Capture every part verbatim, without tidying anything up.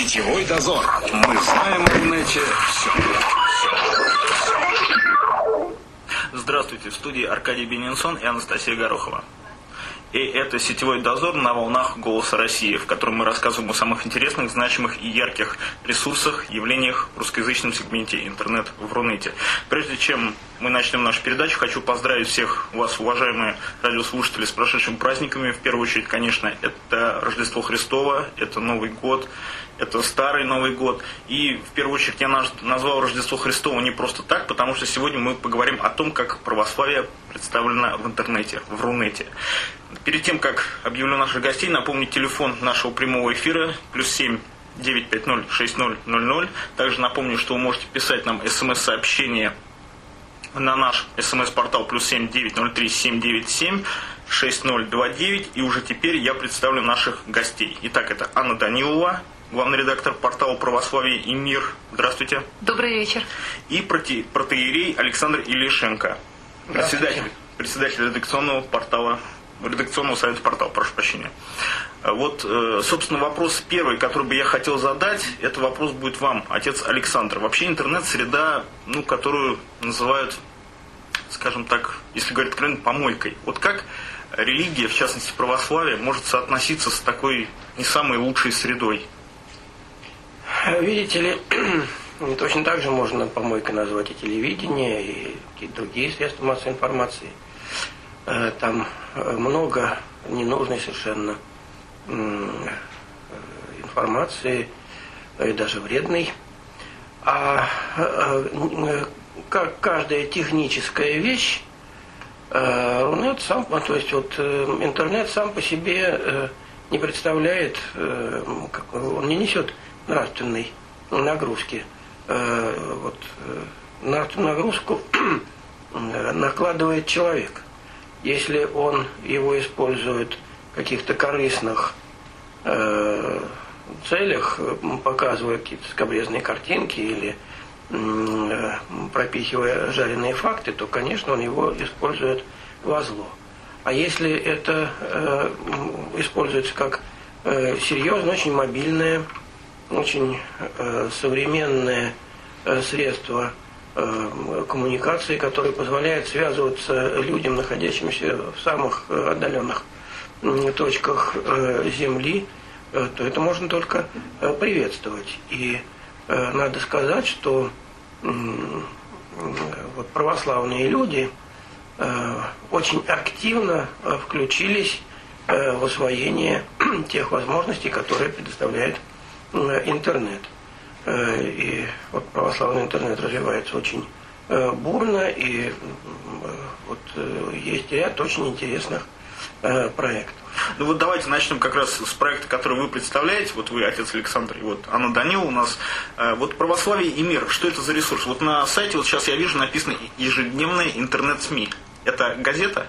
Сетевой дозор. Мы знаем в Рунете все. Здравствуйте, в студии Аркадий Бенинсон и Анастасия Горохова. И это «Сетевой дозор» на волнах «Голоса России», в котором мы рассказываем о самых интересных, значимых и ярких ресурсах, явлениях в русскоязычном сегменте интернет в Рунете. Прежде чем мы начнем нашу передачу, хочу поздравить всех вас, уважаемые радиослушатели, с прошедшими праздниками. В первую очередь, конечно, это Рождество Христово, это Новый год, это Старый Новый год. И в первую очередь я назвал Рождество Христово не просто так, потому что сегодня мы поговорим о том, как православие представлено в интернете, в Рунете. Перед тем, как объявлю наших гостей, напомню телефон нашего прямого эфира плюс семь девятьсот пятьдесят шесть ноль ноль ноль. Также напомню, что вы можете писать нам смс-сообщение на наш смс-портал плюс семь девятьсот три семь девять семь шесть ноль два девять. И уже теперь я представлю наших гостей. Итак, это Анна Данилова, главный редактор портала «Православие и мир». Здравствуйте. Добрый вечер. И проте, протоиерей Александр Илишенко, председатель, председатель редакционного портала, редакционного совета портала, прошу прощения. Вот, собственно, вопрос первый, который бы я хотел задать, это вопрос будет вам, отец Александр. Вообще интернет-среда, ну, которую называют, скажем так, если говорить откровенно, помойкой. Вот как религия, в частности православие, может соотноситься с такой не самой лучшей средой? Видите ли, точно так же можно помойкой назвать и телевидение, и какие-то другие средства массовой информации. Там много ненужной совершенно информации, и даже вредной. А как каждая техническая вещь, Рунет сам, то есть вот интернет сам по себе не представляет, он не несет нравственной нагрузки. Вот, нравственную нагрузку накладывает человек. Если он его использует в каких-то корыстных э, целях, показывая какие-то скабрезные картинки или э, пропихивая жареные факты, то, конечно, он его использует во зло. А если это э, используется как э, серьезное, очень мобильное, очень э, современное э, средство коммуникации, которые позволяют связываться людям, находящимся в самых отдаленных точках Земли, то это можно только приветствовать. И надо сказать, что вот православные люди очень активно включились в освоение тех возможностей, которые предоставляет интернет. И вот православный интернет развивается очень бурно, и вот есть ряд очень интересных проектов. Ну вот давайте начнем как раз с проекта, который вы представляете. Вот вы, отец Александр, и вот Анна Данилова у нас. Вот «Православие и мир». Что это за ресурс? Вот на сайте, вот сейчас я вижу, написано «Ежедневная интернет-СМИ». Это газета?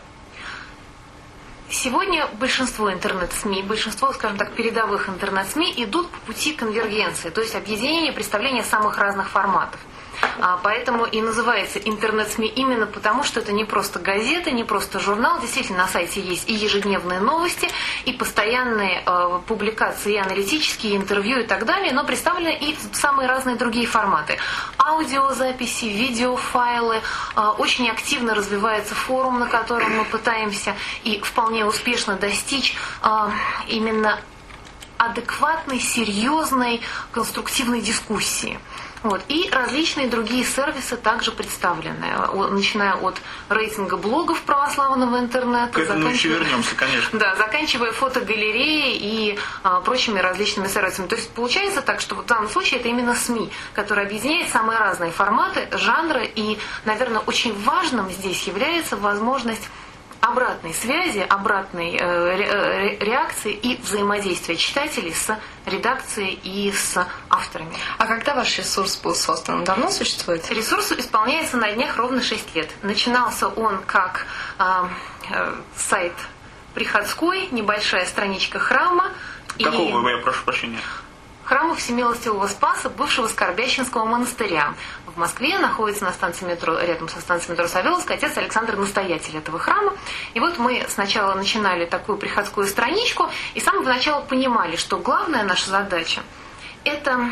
Сегодня большинство интернет-СМИ, большинство, скажем так, передовых интернет-СМИ идут по пути конвергенции, то есть объединения, представления самых разных форматов. А, поэтому и называется интернет-СМИ именно потому, что это не просто газета, не просто журнал. Действительно, на сайте есть и ежедневные новости, и постоянные э, публикации, и аналитические, и интервью и так далее, но представлены и самые разные другие форматы. Аудиозаписи, видеофайлы. Э, очень активно развивается форум, на котором мы пытаемся и вполне успешно достичь э, именно адекватной, серьезной, конструктивной дискуссии. Вот. И различные другие сервисы также представлены, начиная от рейтинга блогов православного интернета. К этому еще вернемся, конечно. Да, заканчивая фотогалереей и а, прочими различными сервисами. То есть получается так, что в данном случае это именно СМИ, которые объединяют самые разные форматы, жанры. И, наверное, очень важным здесь является возможность обратной связи, обратной э, реакции и взаимодействия читателей с редакцией и с авторами. А когда ваш ресурс был создан? Давно существует? Ресурс исполняется на днях ровно шесть лет. Начинался он как э, э, сайт приходской, небольшая страничка храма. Какого, и... я прошу прощения? Храма Всемилостивого Спаса, бывшего Скорбященского монастыря. В Москве находится на станции метро, рядом со станцией метро Савеловская, отец Александр, настоятель этого храма. И вот мы сначала начинали такую приходскую страничку, и с самого начала понимали, что главная наша задача – это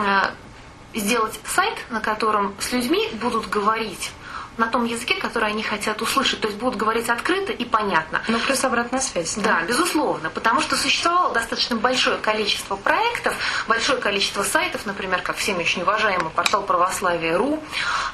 сделать сайт, на котором с людьми будут говорить на том языке, который они хотят услышать. То есть будут говорить открыто и понятно. Ну, плюс обратная связь. Да, да, безусловно. Потому что существовало достаточно большое количество проектов, большое количество сайтов, например, как всеми очень уважаемый портал православия точка ру.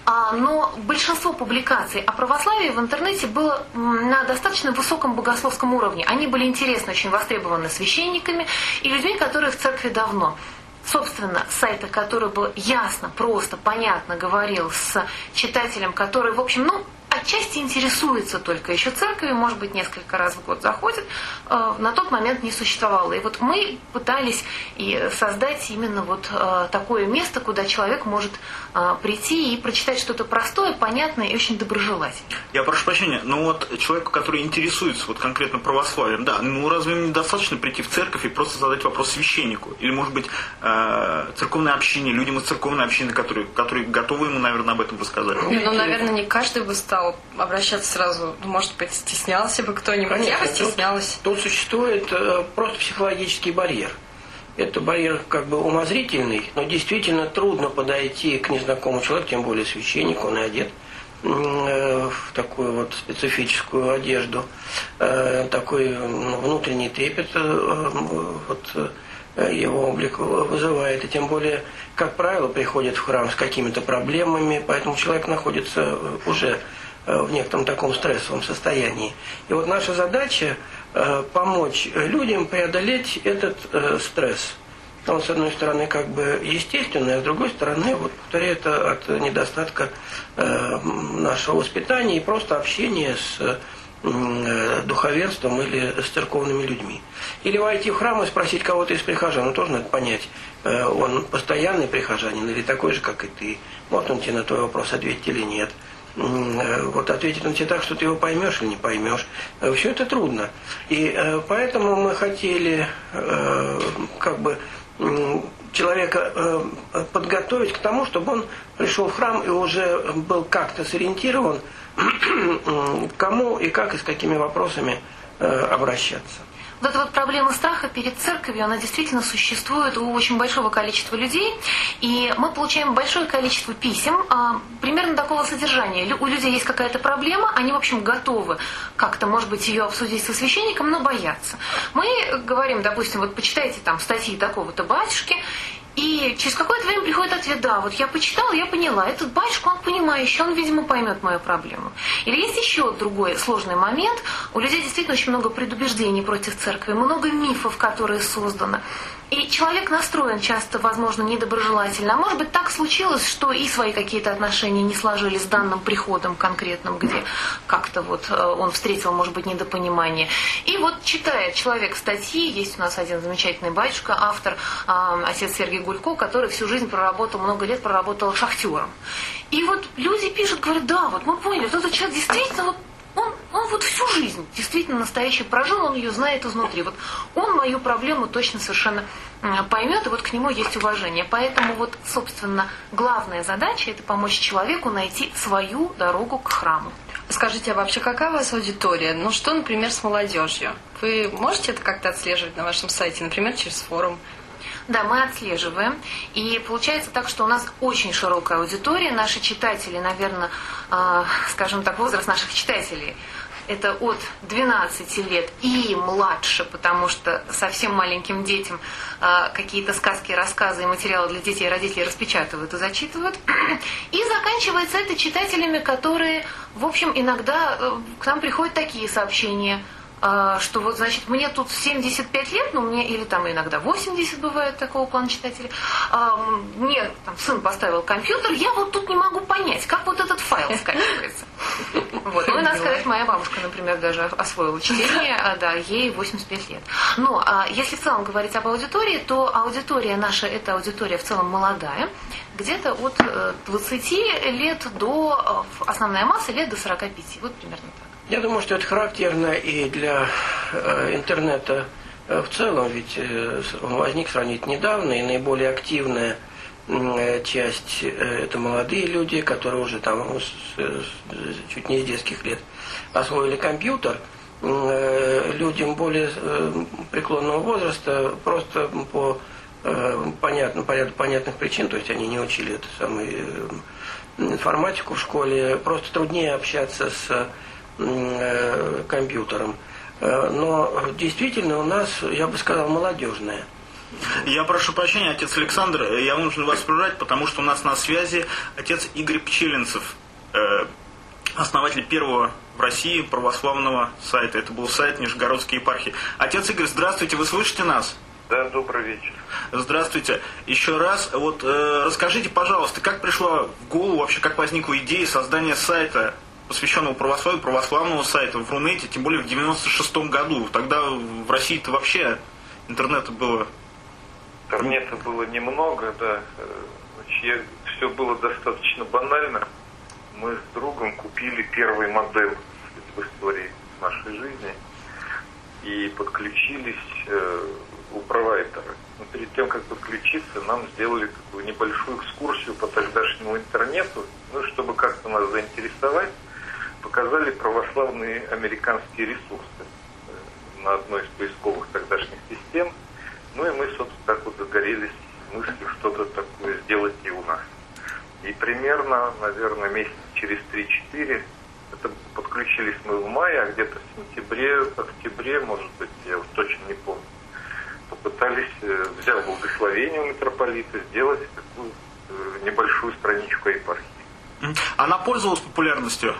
Но большинство публикаций о православии в интернете было на достаточно высоком богословском уровне. Они были интересны, очень востребованы священниками и людьми, которые в церкви давно. Собственно, сайта, который бы ясно, просто, понятно говорил с читателем, который, в общем, ну, отчасти интересуется только еще церковью, может быть, несколько раз в год заходит, э, на тот момент не существовало. И вот мы пытались и создать именно вот э, такое место, куда человек может э, прийти и прочитать что-то простое, понятное и очень доброжелательное. Я прошу прощения, но вот человеку, который интересуется вот конкретно православием, да, ну разве недостаточно прийти в церковь и просто задать вопрос священнику? Или, может быть, э, церковное общение, людям из церковной общины, которые, которые готовы ему, наверное, об этом рассказать? Ну, наверное, не каждый бы стал обращаться сразу, может быть, стеснялся бы кто-нибудь. Конечно, я бы стеснялась. Тут, тут существует э, просто психологический барьер. Это барьер как бы умозрительный, но действительно трудно подойти к незнакомому человеку, тем более священнику, он и одет э, в такую вот специфическую одежду, э, такой ну, внутренний трепет э, вот, э, его облик вызывает, и тем более, как правило, приходит в храм с какими-то проблемами, поэтому человек находится уже в некотором таком стрессовом состоянии. И вот наша задача э, помочь людям преодолеть этот э, стресс. Он, с одной стороны, как бы естественный, а с другой стороны, вот, повторяю, это от недостатка э, нашего воспитания и просто общения с э, духовенством или с церковными людьми. Или войти в храм и спросить кого-то из прихожан, ну тоже надо понять, э, он постоянный прихожанин или такой же, как и ты. Вот он тебе на твой вопрос ответит или нет. Вот ответить он тебе так, что ты его поймешь или не поймешь. Все это трудно. И поэтому мы хотели как бы человека подготовить к тому, чтобы он пришел в храм и уже был как-то сориентирован, кому и как и с какими вопросами обращаться. Вот эта вот проблема страха перед церковью, она действительно существует у очень большого количества людей. И мы получаем большое количество писем, а, примерно такого содержания. Лю- у людей есть какая-то проблема, они, в общем, готовы как-то, может быть, ее обсудить со священником, но боятся. Мы говорим, допустим, вот почитайте там статьи такого-то батюшки, и через какое-то время приходит ответ: да, вот я почитала, я поняла, этот батюшка, он понимающий, он, видимо, поймет мою проблему. Или есть еще другой сложный момент. У людей действительно очень много предубеждений против церкви, много мифов, которые созданы. И человек настроен часто, возможно, недоброжелательно. А может быть, так случилось, что и свои какие-то отношения не сложились с данным приходом конкретным, где как-то вот он встретил, может быть, недопонимание. И вот читает человек статьи, есть у нас один замечательный батюшка, автор, отец Сергей Гулько, который всю жизнь проработал, много лет проработал шахтером. И вот люди пишут, говорят: да, вот мы поняли, вот этот человек действительно вот Он, он вот всю жизнь действительно настоящий прожил, он ее знает изнутри. Вот он мою проблему точно совершенно поймет, и вот к нему есть уважение. Поэтому вот, собственно, главная задача – это помочь человеку найти свою дорогу к храму. Скажите, а вообще какая у вас аудитория? Ну что, например, с молодежью? Вы можете это как-то отслеживать на вашем сайте, например, через форум? Да, мы отслеживаем. И получается так, что у нас очень широкая аудитория. Наши читатели, наверное, э, скажем так, возраст наших читателей – это от двенадцати лет и младше, потому что совсем маленьким детям э, какие-то сказки, рассказы и материалы для детей родители распечатывают и зачитывают. И заканчивается это читателями, которые, в общем, иногда э, к нам приходят такие сообщения, что вот, значит, мне тут семьдесят пять лет, ну, мне, или там иногда восемьдесят бывает такого плана читателей, мне там сын поставил компьютер, я вот тут не могу понять, как вот этот файл скачивается. Вот. Ну, и надо сказать, моя бабушка, например, даже освоила чтение, да, ей восемьдесят пять лет. Но если в целом говорить об аудитории, то аудитория наша, это аудитория в целом молодая, где-то от двадцати лет до, основная масса лет до сорока пяти, вот примерно так. Я думаю, что это характерно и для э, интернета э, в целом, ведь э, он возник сравнительно недавно, и наиболее активная э, часть э, это молодые люди, которые уже там с, с, чуть не с детских лет освоили компьютер. Э, людям более э, преклонного возраста просто по понятно, по ряду понятных причин, то есть они не учили эту самую информатику в школе, просто труднее общаться с компьютером. Но действительно у нас, я бы сказал, молодежная. Я прошу прощения, отец Александр, я вынужден вас прервать, потому что у нас на связи отец Игорь Пчелинцев, основатель первого в России православного сайта. Это был сайт Нижегородской епархии. Отец Игорь, здравствуйте, вы слышите нас? Да, добрый вечер. Здравствуйте. Еще раз, вот э, расскажите, пожалуйста, как пришла в голову, вообще, как возникла идея создания сайта, посвященного православию, православного сайта в Рунете, тем более в девяносто шестом году. Тогда в России-то вообще интернета было... Интернета было немного, да. Значит, все было достаточно банально. Мы с другом купили первый модем в истории нашей жизни и подключились э, у провайдера. Но перед тем, как подключиться, нам сделали такую небольшую экскурсию по тогдашнему интернету, ну, чтобы как-то нас заинтересовать, показали православные американские ресурсы на одной из поисковых тогдашних систем. Ну и мы, собственно, так вот загорелись мыслью что-то такое сделать и у нас. И примерно, наверное, месяц через три-четыре, это подключились мы в мае, а где-то в сентябре, октябре, может быть, я вот точно не помню, попытались, взяв благословение у митрополита, сделать такую небольшую страничку епархии. Она пользовалась популярностью?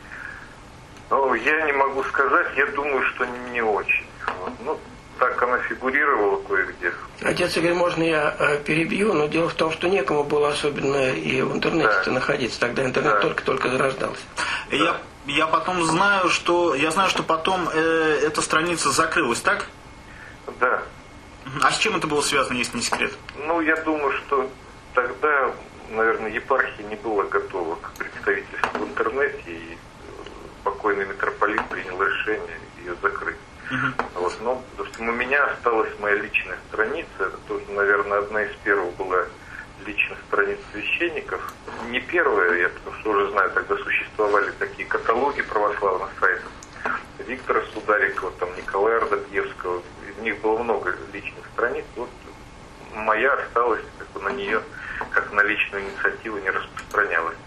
Ну, я не могу сказать, я думаю, что не очень. Вот. Ну, так она фигурировала кое-где. Отец Игорь, можно я э, перебью, но дело в том, что некому было особенно и в интернете-то да. находиться. Тогда интернет да. только-только зарождался. Да. Я, я потом знаю, что я знаю, что потом э, эта страница закрылась, так? Да. А с чем это было связано, если не секрет? Ну, я думаю, что тогда, наверное, епархия не была готова к представительству в интернете, и покойный митрополит принял решение ее закрыть. Uh-huh. Вот. Но, допустим, у меня осталась моя личная страница, это тоже, наверное, одна из первых была личных страниц священников. Не первая, я потому что уже знаю, тогда существовали такие каталоги православных сайтов. Виктора Сударикова, там, Николая Ардабьевского, из них было много личных страниц. Вот моя осталась, как бы, на нее, как на личную инициативу, не распространялась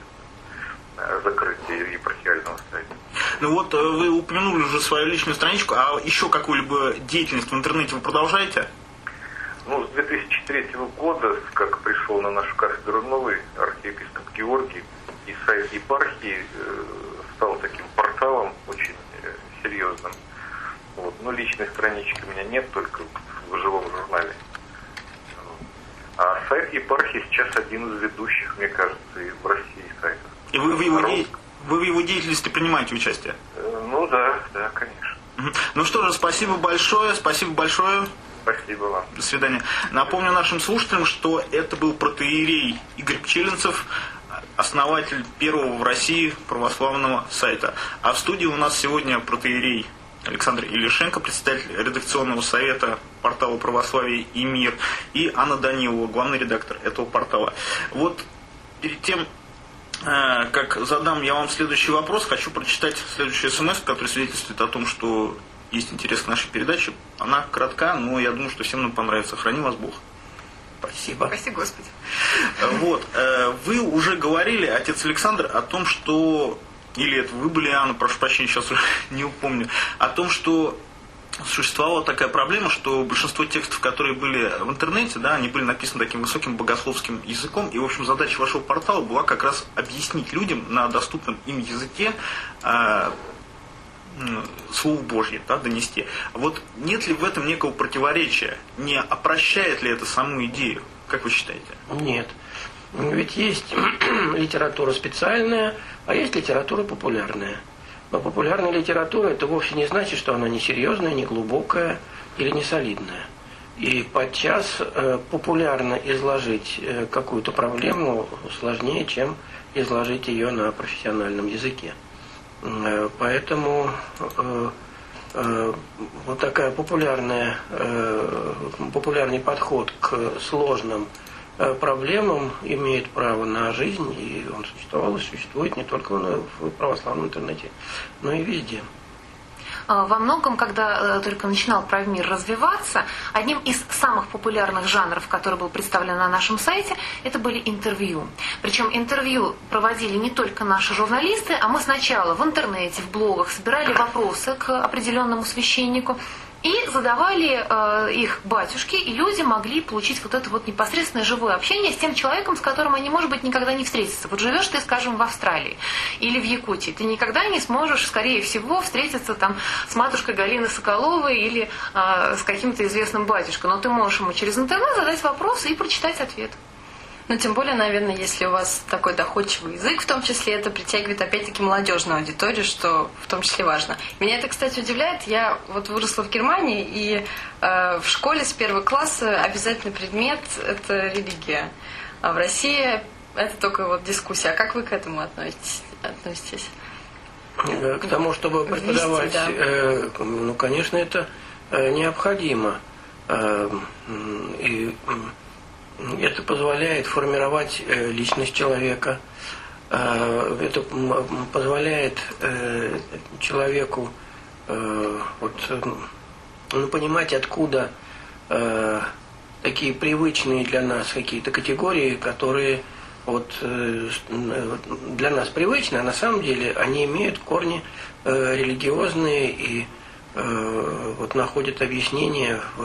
закрытие епархиального сайта. Ну вот вы упомянули уже свою личную страничку, а еще какую-либо деятельность в интернете вы продолжаете? Ну, с две тысячи третьего года, как пришел на нашу кафедру новый архиепископ Георгий, и сайт епархии э, стал таким порталом очень э, серьезным. Вот. Но личной странички у меня нет, только в живом журнале. А сайт епархии сейчас один из ведущих, мне кажется, и в России сайтов. И вы в его, де... вы в его деятельности принимаете участие? Ну да, да, конечно. Ну что же, спасибо большое, спасибо большое. Спасибо вам. До свидания. Напомню нашим слушателям, что это был протоиерей Игорь Пчелинцев, основатель первого в России православного сайта. А в студии у нас сегодня протоиерей Александр Илишенко, председатель редакционного совета портала «Православие и мир», и Анна Данилова, главный редактор этого портала. Вот перед тем, как задам я вам следующий вопрос, хочу прочитать следующую смс, которая свидетельствует о том, что есть интерес к нашей передаче. Она кратка, но я думаю, что всем нам понравится. Храни вас Бог. Спасибо. Спасибо, Господи. Вот. Вы уже говорили, отец Александр, о том, что... Или это вы были, Анна, прошу прощения, сейчас уже не упомню. О том, что существовала такая проблема, что большинство текстов, которые были в интернете, да, они были написаны таким высоким богословским языком, и, в общем, задача вашего портала была как раз объяснить людям на доступном им языке э, Слово Божье, да, донести. Вот нет ли в этом некого противоречия? Не опрощает ли это саму идею? Как вы считаете? Нет. Ведь есть литература специальная, а есть литература популярная. Но популярная литература это вовсе не значит, что она несерьезная, не глубокая или не солидная. И подчас э, популярно изложить э, какую-то проблему сложнее, чем изложить ее на профессиональном языке. Э, поэтому э, э, вот такая популярная, э, популярный подход к сложным э, проблемам имеет право на жизнь, и он существовал и существует не только в православном интернете, но и везде. во многом, когда только начинал Правмир развиваться, одним из самых популярных жанров, который был представлен на нашем сайте, это были интервью. Причем интервью проводили не только наши журналисты, а мы сначала в интернете, в блогах собирали вопросы к определенному священнику и задавали э, их батюшке, и люди могли получить вот это вот непосредственное живое общение с тем человеком, с которым они, может быть, никогда не встретятся. Вот живешь ты, скажем, в Австралии или в Якутии, ты никогда не сможешь, скорее всего, встретиться там с матушкой Галиной Соколовой или э, с каким-то известным батюшкой, но ты можешь ему через интернет задать вопросы и прочитать ответ. Ну, тем более, наверное, если у вас такой доходчивый язык, в том числе это притягивает, опять-таки, молодежную аудиторию, что в том числе важно. Меня это, кстати, удивляет. Я вот выросла в Германии, и э, в школе с первого класса обязательный предмет – это религия. А в России это только вот дискуссия. А как вы к этому относитесь? относитесь? К тому, чтобы преподавать, Вести, да. э, ну, конечно, это э, необходимо. Э, и это позволяет формировать э, личность человека. Э, это позволяет э, человеку э, вот, ну, понимать, откуда э, такие привычные для нас какие-то категории, которые вот, э, для нас привычны, а на самом деле они имеют корни э, религиозные и э, вот, находят объяснение в,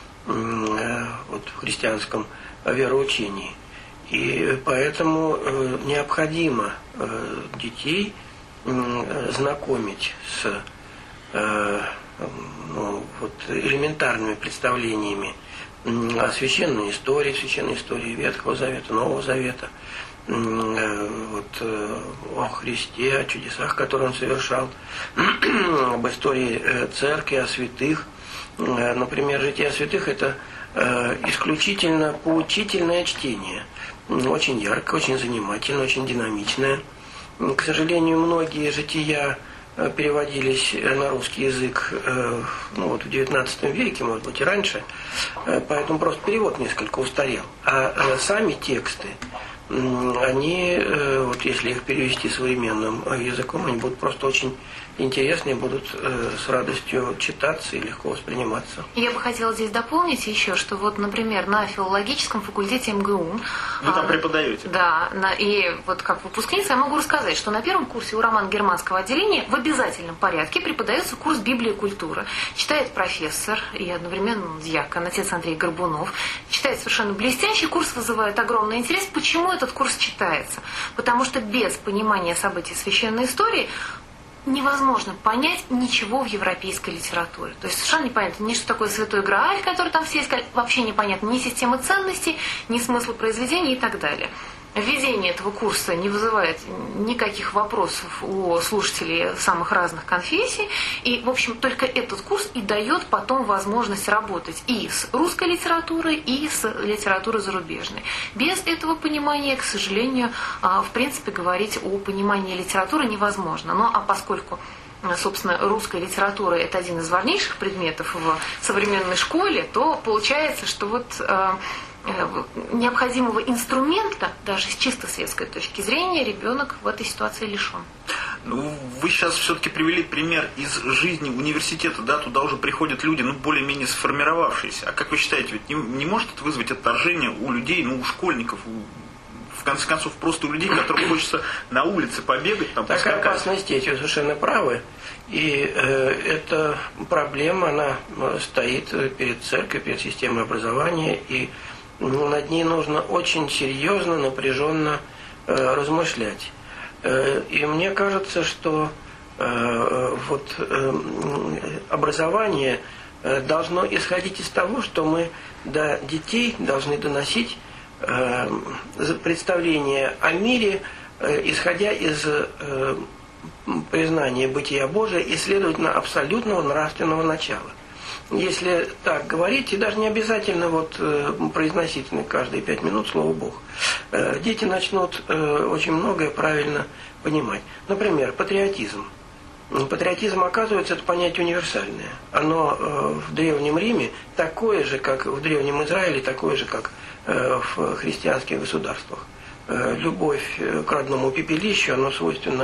э, вот, в христианском вероучении. И поэтому э, необходимо э, детей э, знакомить с э, ну, вот, элементарными представлениями о священной истории, священной истории Ветхого Завета, Нового Завета, э, вот, э, о Христе, о чудесах, которые Он совершал, об истории э, церкви, о святых. Э, например, «Жития святых» — это исключительно поучительное чтение. Очень яркое, очень занимательное, очень динамичное. К сожалению, многие жития переводились на русский язык ну, вот в девятнадцатом веке, может быть, и раньше, поэтому просто перевод несколько устарел. А сами тексты, они, вот если их перевести современным языком, они будут просто очень интересные, будут э, с радостью читаться и легко восприниматься. Я бы хотела здесь дополнить еще, что вот, например, на филологическом факультете эм гэ у... Вы там а, преподаете? Да, на, и вот как выпускница я могу рассказать, что на первом курсе у романо-германского отделения в обязательном порядке преподается курс «Библия и культура». Читает профессор и одновременно диакон, отец Андрей Горбунов. Читает совершенно блестящий, курс вызывает огромный интерес. Почему этот курс читается? Потому что без понимания событий священной истории невозможно понять ничего в европейской литературе. То есть совершенно непонятно ни что такое Святой Грааль, который там все искали, вообще непонятно ни системы ценностей, ни смысл произведения и так далее. Введение этого курса не вызывает никаких вопросов у слушателей самых разных конфессий. И, в общем, только этот курс и дает потом возможность работать и с русской литературой, и с литературой зарубежной. Без этого понимания, к сожалению, в принципе, говорить о понимании литературы невозможно. Ну, а поскольку, собственно, русская литература – это один из важнейших предметов в современной школе, то получается, что вот необходимого инструмента, даже с чисто светской точки зрения, ребенок в этой ситуации лишен. Ну, вы сейчас все-таки привели пример из жизни университета, да, туда уже приходят люди, ну, более-менее сформировавшиеся. А как вы считаете, ведь не, не может это вызвать отторжение у людей, ну, у школьников, у, в конце концов, просто у людей, которым хочется на улице побегать, там, такая опасность есть, вы совершенно правы. И э, эта проблема, она стоит перед церковью, перед системой образования, и над ней нужно очень серьезно, напряженно э, размышлять. Э, и мне кажется, что э, вот, э, образование э, должно исходить из того, что мы до детей должны доносить э, представление о мире, э, исходя из э, признания бытия Божия и, следовательно, абсолютного нравственного начала. Если так говорить, и даже не обязательно вот, э, произносить каждые пять минут слово Бог, э, дети начнут э, очень многое правильно понимать. Например, патриотизм. Патриотизм, оказывается, это понятие универсальное. Оно э, в Древнем Риме такое же, как в Древнем Израиле, такое же, как э, в христианских государствах. Э, любовь к родному пепелищу, оно свойственно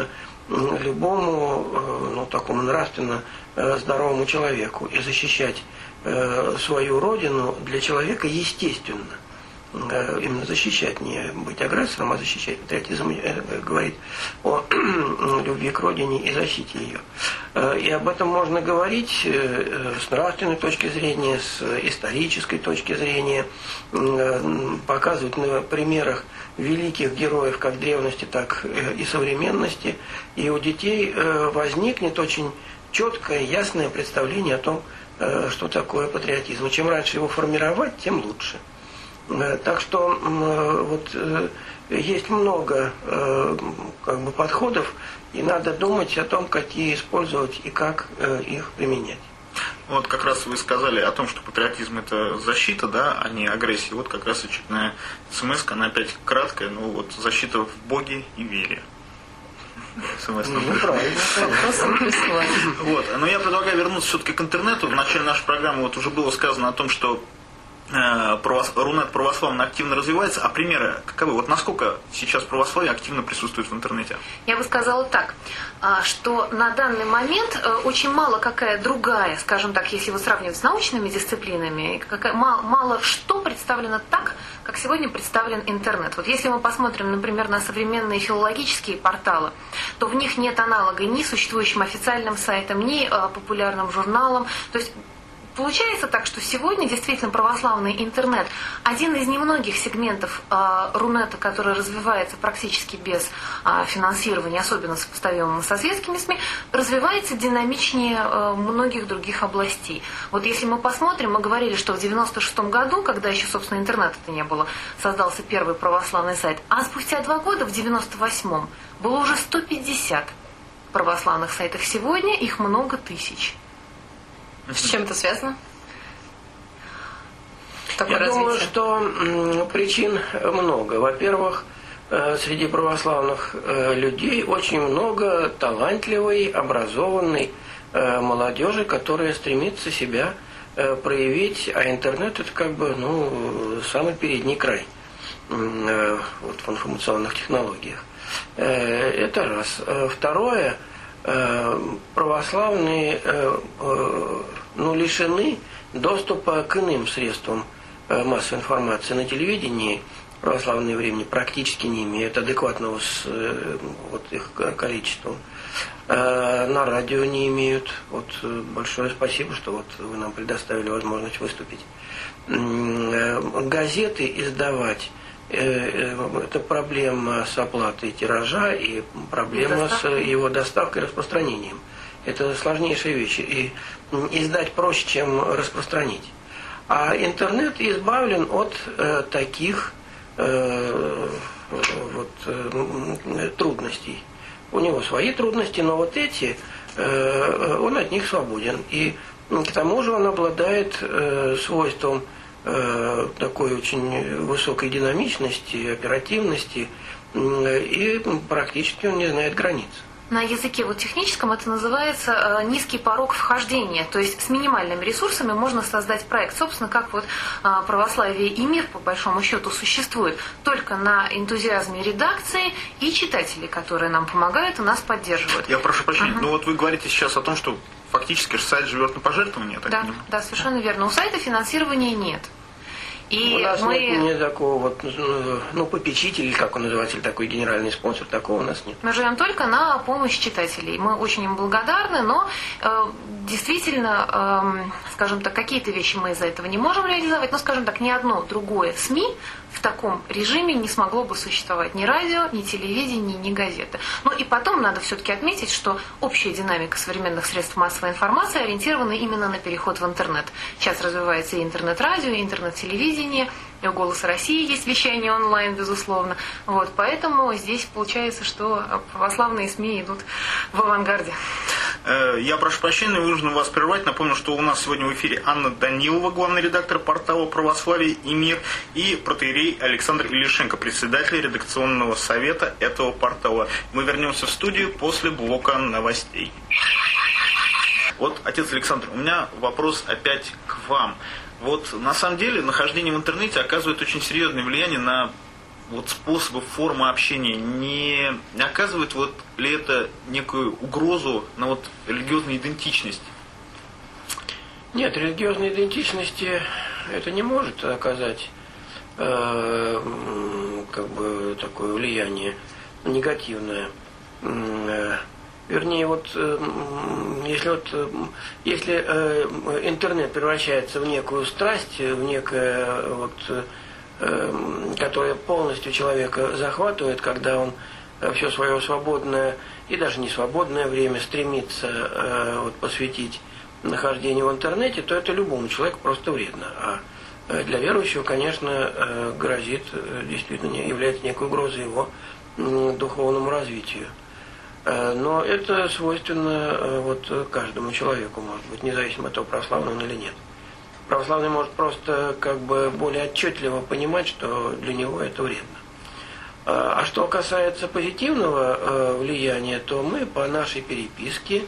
любому ну, такому нравственно здоровому человеку. И защищать свою родину для человека естественно. Именно защищать, не быть агрессором, а защищать. Патриотизм говорит о любви к родине и защите ее. И об этом можно говорить с нравственной точки зрения, с исторической точки зрения, показывать на примерах великих героев как древности, так и современности. И у детей возникнет очень четкое, ясное представление о том, что такое патриотизм. Чем раньше его формировать, тем лучше. Так что вот есть много как бы подходов, и надо думать о том, какие использовать и как их применять. Вот как раз вы сказали о том, что патриотизм это защита, да, а не агрессия. Вот как раз очередная смс-ка, она опять краткая, ну вот защита в Боге и вере. СМС ну, правильно. Вот. Но я предлагаю вернуться все-таки к интернету. В начале нашей программы вот уже было сказано о том, что Рунет православно активно развивается, а примеры каковы? Вот насколько сейчас православие активно присутствует в интернете? Я бы сказала так, что на данный момент очень мало какая другая, скажем так, если вы сравнивать с научными дисциплинами, какая, мало, мало что представлено так, как сегодня представлен интернет. Вот если мы посмотрим, например, на современные филологические порталы, то в них нет аналога ни существующим официальным сайтам, ни популярным журналам. То есть получается так, что сегодня действительно православный интернет один из немногих сегментов э, Рунета, который развивается практически без э, финансирования, особенно сопоставимым со светскими СМИ, развивается динамичнее э, многих других областей. Вот если мы посмотрим, мы говорили, что в девяносто шестом году, когда еще, собственно, интернета-то не было, создался первый православный сайт, а спустя два года, в девяносто восьмом, было уже сто пятьдесят православных сайтов. Сегодня их много тысяч. С чем это связано? Такое Я развитие? думаю, что м, причин много. Во-первых, э, среди православных э, людей очень много талантливой, образованной э, молодежи, которая стремится себя э, проявить, а интернет это как бы ну, самый передний край э, вот, в информационных технологиях. Э, это раз. Второе. Православные ну, лишены доступа к иным средствам массовой информации. На телевидении православные времени практически не имеют адекватного с вот, их количеством. На радио не имеют. Вот, большое спасибо, что вот вы нам предоставили возможность выступить. Газеты издавать. Это проблема с оплатой тиража и проблема с его доставкой и распространением. Это сложнейшие вещи. И издать проще, чем распространить. А интернет избавлен от э, таких э, вот, э, трудностей. У него свои трудности, но вот эти, э, он от них свободен. И к тому же он обладает э, свойством такой очень высокой динамичности, оперативности, и практически он не знает границ. На языке вот техническом это называется э, низкий порог вхождения. То есть с минимальными ресурсами можно создать проект. Собственно, как вот э, православие и мир, по большому счету, существует только на энтузиазме редакции и читателей, которые нам помогают и нас поддерживают. Я прошу прощения, uh-huh. ну вот вы говорите сейчас о том, что фактически сайт живет на пожертвования, так да, понимаю? Да, совершенно верно. У сайта финансирования нет. И у нас мы... нет ни такого вот, ну, попечитель, как он называется, или такой генеральный спонсор, такого у нас нет. Мы живем только на помощь читателей. Мы очень им благодарны, но э, действительно, э, скажем так, какие-то вещи мы из-за этого не можем реализовать, но, скажем так, ни одно другое СМИ в таком режиме не смогло бы существовать. Ни радио, ни телевидение, ни газеты. Ну и потом надо все-таки отметить, что общая динамика современных средств массовой информации ориентирована именно на переход в интернет. Сейчас развивается и интернет-радио, и интернет-телевидение, и у «Голоса России» есть вещание онлайн, безусловно. Вот, поэтому здесь получается, что православные СМИ идут в авангарде. Я прошу прощения, вынужден вас прервать. Напомню, что у нас сегодня в эфире Анна Данилова, главный редактор портала «Православие и мир», и протоиерей Александр Ильишенко, председатель редакционного совета этого портала. Мы вернемся в студию после блока новостей. Вот, отец Александр, у меня вопрос опять к вам. Вот на самом деле нахождение в интернете оказывает очень серьезное влияние на вот способов, формы общения, не оказывает вот ли это некую угрозу на вот религиозную идентичность? Нет, религиозной идентичности это не может оказать э, как бы такое влияние негативное. Э, вернее, вот э, если вот э, если э, интернет превращается в некую страсть, в некое вот э, которая полностью человека захватывает, когда он все свое свободное и даже не свободное время стремится э, вот, посвятить нахождению в интернете, то это любому человеку просто вредно. А для верующего, конечно, грозит, действительно является некой угрозой его духовному развитию. Но это свойственно вот каждому человеку, может быть, независимо от того, православный он или нет. Православный может просто как бы более отчетливо понимать, что для него это вредно. А что касается позитивного влияния, то мы по нашей переписке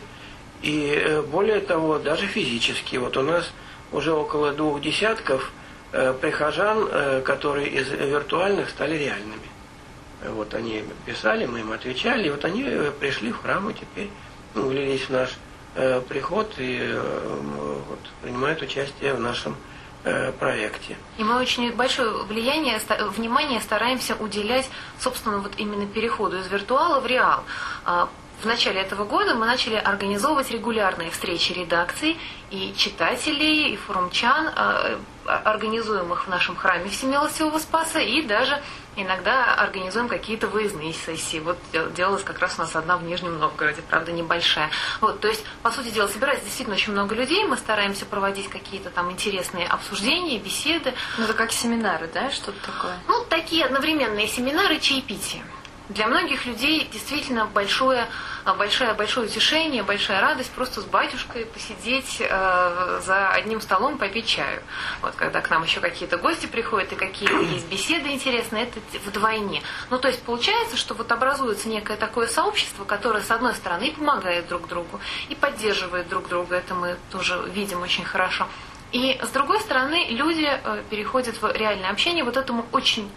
и более того, даже физически, вот у нас уже около двух десятков прихожан, которые из виртуальных стали реальными. Вот они писали, мы им отвечали, и вот они пришли в храм и теперь влились в наш приход и вот, принимают участие в нашем проекте. И мы очень большое влияние, внимание стараемся уделять, собственно, вот именно переходу из виртуала в реал. В начале этого года мы начали организовывать регулярные встречи редакций и читателей, и форумчан, организуемых в нашем храме Всемилостивого Спаса, и даже иногда организуем какие-то выездные сессии. Вот делалась как раз у нас одна в Нижнем Новгороде, правда, небольшая. Вот, то есть, по сути дела, собирается действительно очень много людей, мы стараемся проводить какие-то там интересные обсуждения, беседы. Ну, это как семинары, да, что-то такое? Ну, такие одновременные семинары, чаепития. Для многих людей действительно большое, большое, большое утешение, большая радость просто с батюшкой посидеть э, за одним столом, попить чаю. Вот, когда к нам еще какие-то гости приходят и какие-то есть беседы интересные, это вдвойне. Ну, то есть получается, что вот образуется некое такое сообщество, которое, с одной стороны, и помогает друг другу, и поддерживает друг друга, это мы тоже видим очень хорошо. И, с другой стороны, люди э, переходят в реальное общение, вот этому очень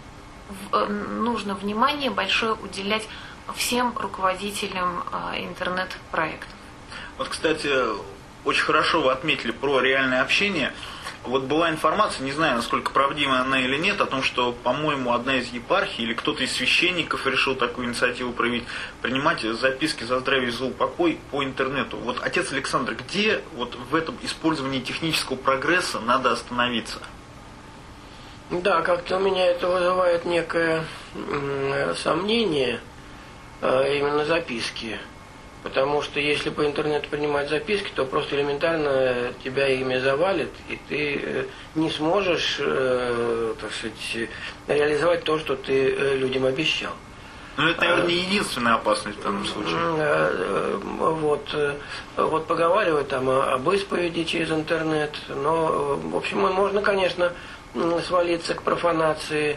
нужно внимание большое уделять всем руководителям интернет-проектов. Вот, кстати, очень хорошо вы отметили про реальное общение. Вот была информация, не знаю, насколько правдива она или нет, о том, что, по-моему, одна из епархий или кто-то из священников решил такую инициативу проявить, принимать записки за здравие и за упокой по интернету. Вот, отец Александр, где вот в этом использовании технического прогресса надо остановиться? Да, как-то у меня это вызывает некое м- сомнение, э, именно записки. Потому что если по интернету принимать записки, то просто элементарно тебя ими завалит, и ты э, не сможешь, э, так сказать, реализовать то, что ты э, людям обещал. Ну, это, наверное, не единственная опасность в данном случае. Вот, вот поговаривают там об исповеди через интернет, но, в общем, можно, конечно, свалиться к профанации,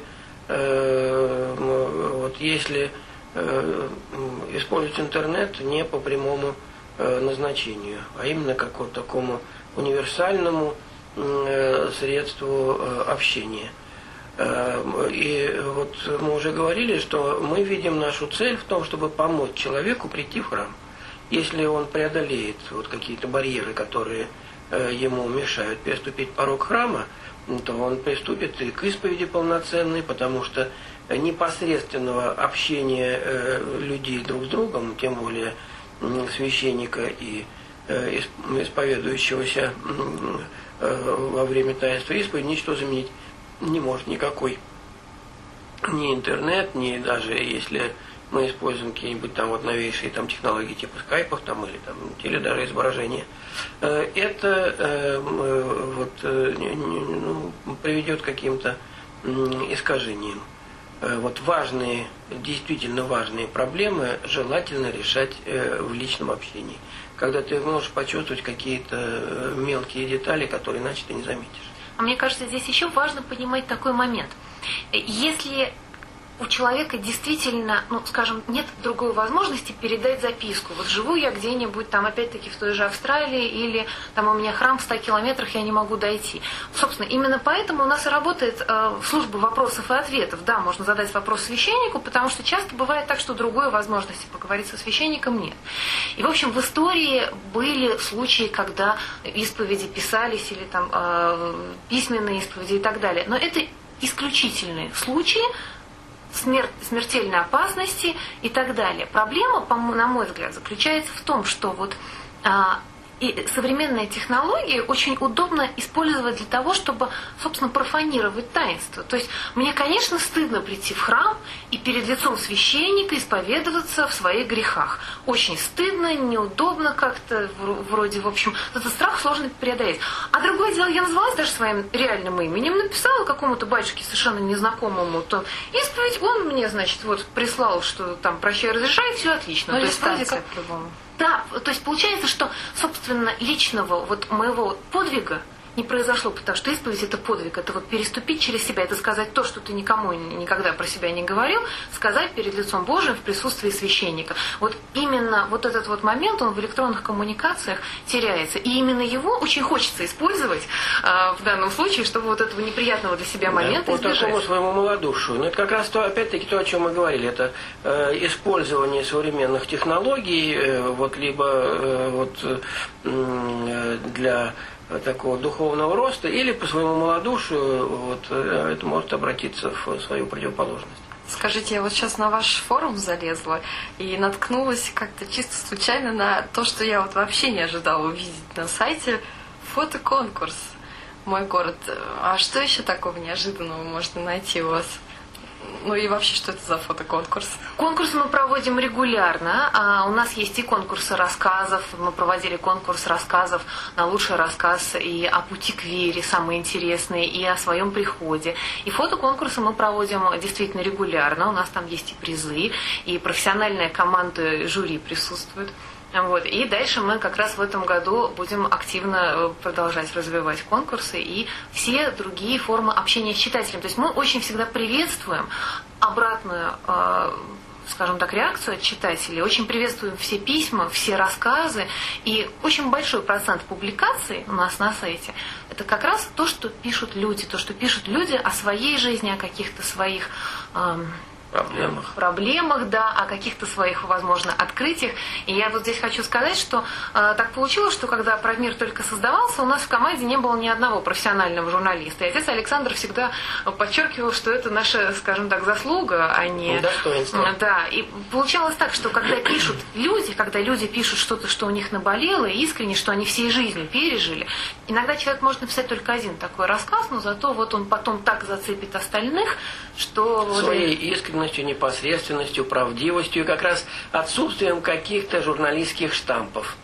вот, если использовать интернет не по прямому назначению, а именно как вот такому универсальному средству общения. И вот мы уже говорили, что мы видим нашу цель в том, чтобы помочь человеку прийти в храм. Если он преодолеет вот какие-то барьеры, которые ему мешают переступить порог храма, то он приступит и к исповеди полноценной, потому что непосредственного общения людей друг с другом, тем более священника и исповедующегося во время таинства исповеди, ничто заменить не может никакой. Ни интернет, ни даже если мы используем какие-нибудь там вот новейшие там технологии типа скайпов там или там или даже изображения, это вот ну, приведет к каким-то искажениям. Вот важные, действительно важные проблемы желательно решать в личном общении, когда ты можешь почувствовать какие-то мелкие детали, которые иначе ты не заметишь. А мне кажется, здесь еще важно понимать такой момент. Если у человека действительно, ну, скажем, нет другой возможности передать записку. Вот живу я где-нибудь там, опять-таки, в той же Австралии, или там у меня храм в ста километрах, я не могу дойти. Собственно, именно поэтому у нас и работает э, служба вопросов и ответов. Да, можно задать вопрос священнику, потому что часто бывает так, что другой возможности поговорить со священником нет. И, в общем, в истории были случаи, когда исповеди писались, или там э, письменные исповеди и так далее. Но это исключительные случаи, смерть, смертельной опасности и так далее. Проблема, на мой взгляд, заключается в том, что вот а, и современные технологии очень удобно использовать для того, чтобы, собственно, профанировать таинство. То есть мне, конечно, стыдно прийти в храм и перед лицом священника исповедоваться в своих грехах. Очень стыдно, неудобно как-то, вроде, в общем, этот страх сложно преодолеть. А другое дело, я назвалась даже своим реальным именем, написала какому-то батюшке совершенно незнакомому то исповедь, он мне, значит, вот прислал, что там прощай, разрешай, все отлично. Ну, то есть, вроде как, по-любому. да, то есть получается, что, собственно, личного вот моего подвига не произошло, потому что исповедь – это подвиг, это вот переступить через себя, это сказать то, что ты никому никогда про себя не говорил, сказать перед лицом Божиим в присутствии священника. Вот именно вот этот вот момент, он в электронных коммуникациях теряется. И именно его очень хочется использовать э, в данном случае, чтобы вот этого неприятного для себя момента да, избежать. По такому своему малодушию. Но это как раз то, опять-таки, то, о чем мы говорили. Это э, использование современных технологий, э, вот либо э, вот, э, для такого духовного роста, или по своему малодушию вот, это может обратиться в свою противоположность. Скажите, я вот сейчас на ваш форум залезла и наткнулась как-то чисто случайно на то, что я вот вообще не ожидала увидеть на сайте. Фотоконкурс «Мой город». А что еще такого неожиданного можно найти у вас? Ну и вообще, что это за фотоконкурс? Конкурсы мы проводим регулярно. А у нас есть и конкурсы рассказов. Мы проводили конкурс рассказов на лучший рассказ и о пути к вере, самые интересные, и о своем приходе. И фотоконкурсы мы проводим действительно регулярно. У нас там есть и призы, и профессиональная команда жюри присутствует. Вот. И дальше мы как раз в этом году будем активно продолжать развивать конкурсы и все другие формы общения с читателем. То есть мы очень всегда приветствуем обратную, скажем так, реакцию от читателей, очень приветствуем все письма, все рассказы. И очень большой процент публикаций у нас на сайте – это как раз то, что пишут люди, то, что пишут люди о своей жизни, о каких-то своих Проблемах. проблемах, да, о каких-то своих, возможно, открытиях. И я вот здесь хочу сказать, что э, так получилось, что когда «Правмир» только создавался, у нас в команде не было ни одного профессионального журналиста. И отец Александр всегда подчеркивал, что это наша, скажем так, заслуга, а не... достоинство. Да, и получалось так, что когда пишут люди, когда люди пишут что-то, что у них наболело, и искренне, что они всей жизнью пережили, иногда человек может написать только один такой рассказ, но зато вот он потом так зацепит остальных, что... Своей искренностью, непосредственностью, правдивостью и как раз отсутствием каких-то журналистских штампов.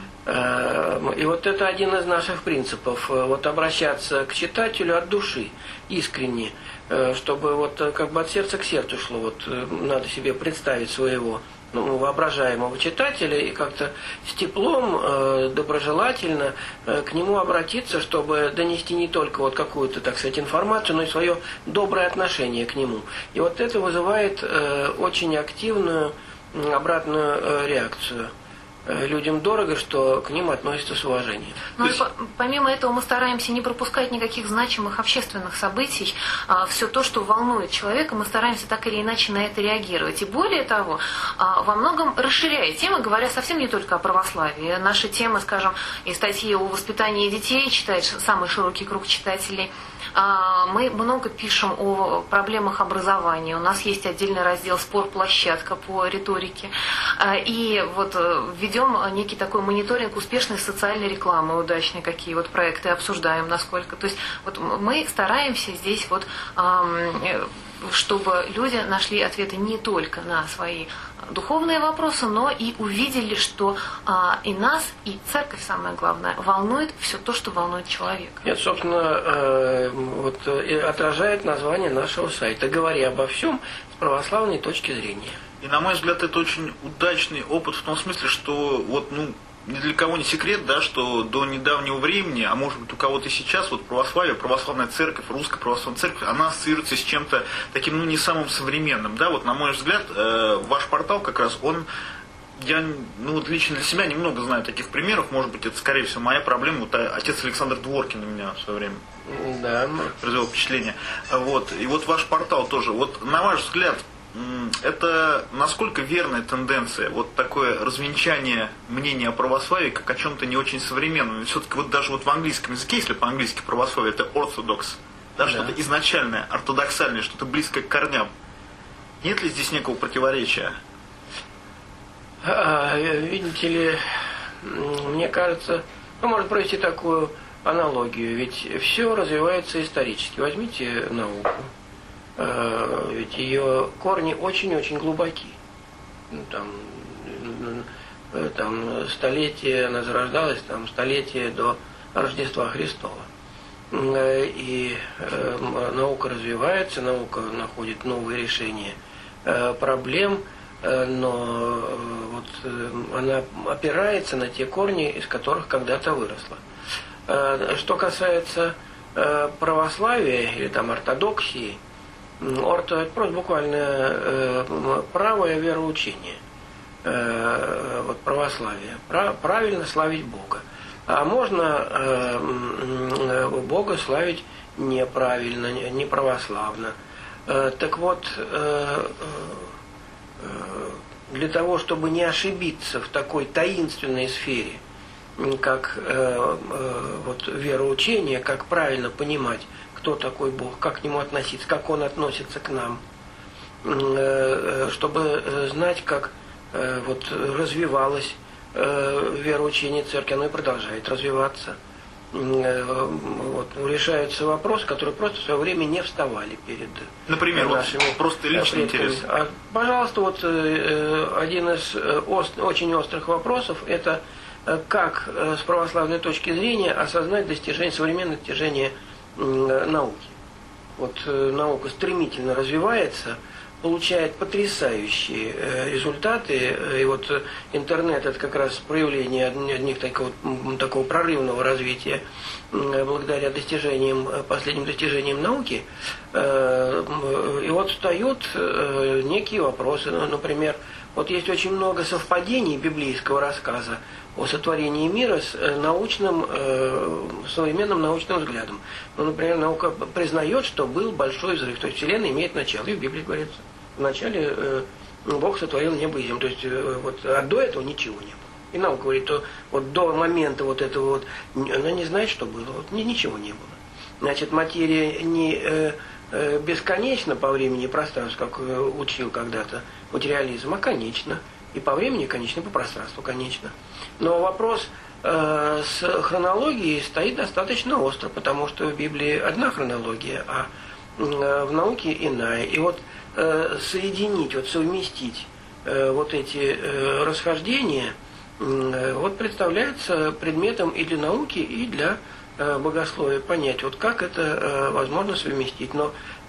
Угу. И вот это один из наших принципов. Вот обращаться к читателю от души, искренне, чтобы вот как бы от сердца к сердцу шло. Вот надо себе представить своего ну, воображаемого читателя и как-то с теплом, э, доброжелательно э, к нему обратиться, чтобы донести не только вот какую-то, так сказать, информацию, но и свое доброе отношение к нему. И вот это вызывает э, очень активную обратную э, реакцию. Людям дорого, что к ним относятся с уважением. Ну, есть... Помимо этого мы стараемся не пропускать никаких значимых общественных событий. Все то, что волнует человека, мы стараемся так или иначе на это реагировать. И более того, во многом расширяя темы, говоря совсем не только о православии. Наши темы, скажем, и статьи о воспитании детей читает самый широкий круг читателей. Мы много пишем о проблемах образования. У нас есть отдельный раздел «Спорт-площадка» по риторике. И вот ведем некий такой мониторинг успешной социальной рекламы, удачной, какие вот проекты обсуждаем, насколько. То есть вот мы стараемся здесь вот, чтобы люди нашли ответы не только на свои духовные вопросы, но и увидели, что а, и нас, и церковь, самое главное, волнует все то, что волнует человека. Это, собственно, э, вот, и отражает название нашего сайта. Говори обо всем с православной точки зрения. И, на мой взгляд, это очень удачный опыт в том смысле, что вот, ну, ни для кого не секрет, да, что до недавнего времени, а может быть у кого-то сейчас, вот православие, православная церковь, русская православная церковь, она ассоциируется с чем-то таким, ну, не самым современным. Да, вот, на мой взгляд, э, ваш портал как раз, он, я, ну, вот лично для себя немного знаю таких примеров, может быть, это, скорее всего, моя проблема, вот отец Александр Дворкин на меня в свое время да. произвел впечатление. Вот, и вот ваш портал тоже, вот, на ваш взгляд, это насколько верная тенденция, вот такое развенчание мнения о православии как о чем-то не очень современном. Ведь все-таки вот даже вот в английском языке, если по-английски православие, это orthodox, да, да. Что-то изначальное, ортодоксальное, что-то близкое к корням. Нет ли здесь некого противоречия? А, видите ли, мне кажется, ну, можно провести такую аналогию, ведь все развивается исторически. Возьмите науку. Ведь ее корни очень-очень глубоки. Там, там столетия, она зарождалась, там столетия до Рождества Христова. И э, наука развивается, наука находит новые решения э, проблем, э, но э, вот, э, она опирается на те корни, из которых когда-то выросла. Э, что касается э, православия или там ортодоксии, орто – это просто буквально э, правое вероучение, э, вот православие, Прав, правильно славить Бога. А можно э, Бога славить неправильно, неправославно. Э, так вот, э, э, для того, чтобы не ошибиться в такой таинственной сфере, как э, э, вот вероучение, как правильно понимать, кто такой Бог, как к нему относиться, как он относится к нам, чтобы знать, как вот развивалось вероучение церкви, оно и продолжает развиваться. Вот, решаются вопросы, которые просто в свое время не вставали перед Например, нашими вот просто личный интерес. А, пожалуйста, вот один из ост, очень острых вопросов – это как с православной точки зрения осознать достижение, современное достижение науки. Вот э, наука стремительно развивается, получает потрясающие э, результаты, и вот э, интернет – это как раз проявление одних такого, такого прорывного развития э, благодаря достижениям, последним достижениям науки. Э, и вот встают э, некие вопросы. Ну, например, вот есть очень много совпадений библейского рассказа о сотворении мира с научным, э, современным научным взглядом. Ну, например, наука признает, что был большой взрыв, то есть Вселенная имеет начало, и в Библии говорится, вначале э, Бог сотворил небо и землю, то есть э, вот, а до этого ничего не было. И наука говорит, что вот до момента вот этого вот, она не знает, что было, вот, ничего не было. Значит, материя не э, э, бесконечна по времени и пространству, как э, учил когда-то материализм, а конечна. И по времени конечно, и по пространству конечно. Но вопрос э, с хронологией стоит достаточно остро, потому что в Библии одна хронология, а э, в науке иная. И вот э, соединить, вот совместить э, вот эти э, расхождения, э, вот представляется предметом и для науки, и для э, богословия. Понять, вот как это э, возможно совместить. Но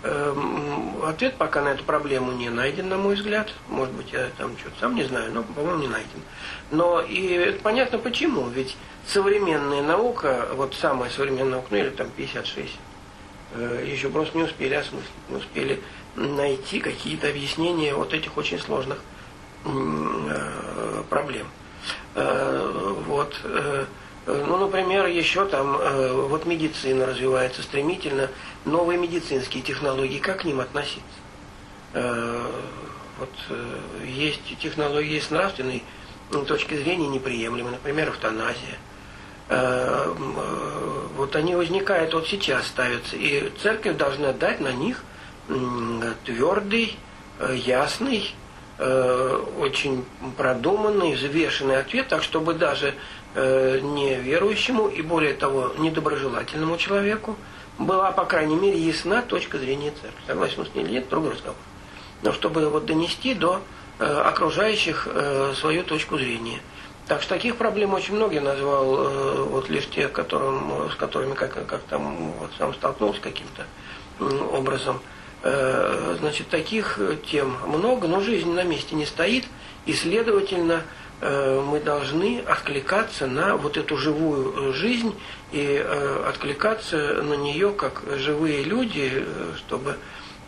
ответ пока на эту проблему не найден, на мой взгляд. Может быть, я там что-то сам не знаю, но, по-моему, не найден. Но и понятно почему. Ведь современная наука, вот самая современная наука, ну или там пятьдесят шесть, еще просто не успели осмыслить, не успели найти какие-то объяснения вот этих очень сложных проблем. Вот. Ну, например, еще там вот медицина развивается стремительно, новые медицинские технологии, как к ним относиться? Вот есть технологии с нравственной точки зрения неприемлемы, например, эвтаназия. Вот они возникают, вот сейчас ставятся, и церковь должна дать на них твердый, ясный, очень продуманный, взвешенный ответ, так чтобы даже неверующему и, более того, недоброжелательному человеку была, по крайней мере, ясна точка зрения церкви. Согласен с ней или нет, другой разговор. Но чтобы вот донести до э, окружающих э, свою точку зрения. Так что таких проблем очень много. Я назвал э, вот лишь те, которым, с которыми как, как там вот сам столкнулся каким-то э, образом. Э, значит, таких тем много, но жизнь на месте не стоит, и, следовательно, мы должны откликаться на вот эту живую жизнь и откликаться на нее как живые люди, чтобы